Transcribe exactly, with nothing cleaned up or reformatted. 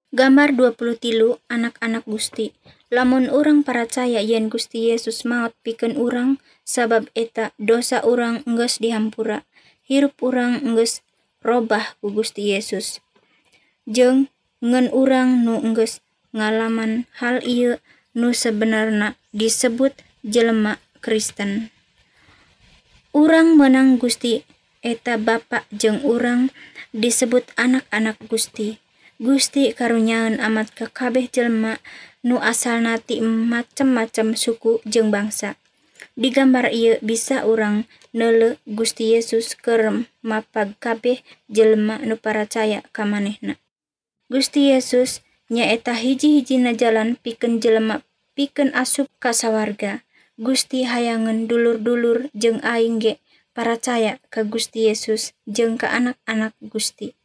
Gambar dua puluh tilu anak-anak Gusti. Lamun urang percaya yen Gusti Yesus maot pikeun urang sabab eta dosa urang enggeus dihampura. Hirup urang enggeus robah ku Gusti Yesus. Jeung ngan urang nu enggeus ngalaman hal ieu nu sebenarna disebut jelema Kristen. Urang meunang Gusti eta Bapa jeung urang disebut anak-anak Gusti. Gusti karunyaeun amat ka kabeh jelema nu asalna ti macem-macem suku jeung bangsa. Di gambar ieu bisa urang neuleuh Gusti Yesus keur mapag kabeh jelema nu paracaya ka manehna. Gusti Yesus nyaeta hiji-hijina jalan pikeun jelema pikeun asup ka sawarga. Gusti hayangeun dulur-dulur jeung aing ge paracaya ka Gusti Yesus jeung ka anak-anak Gusti.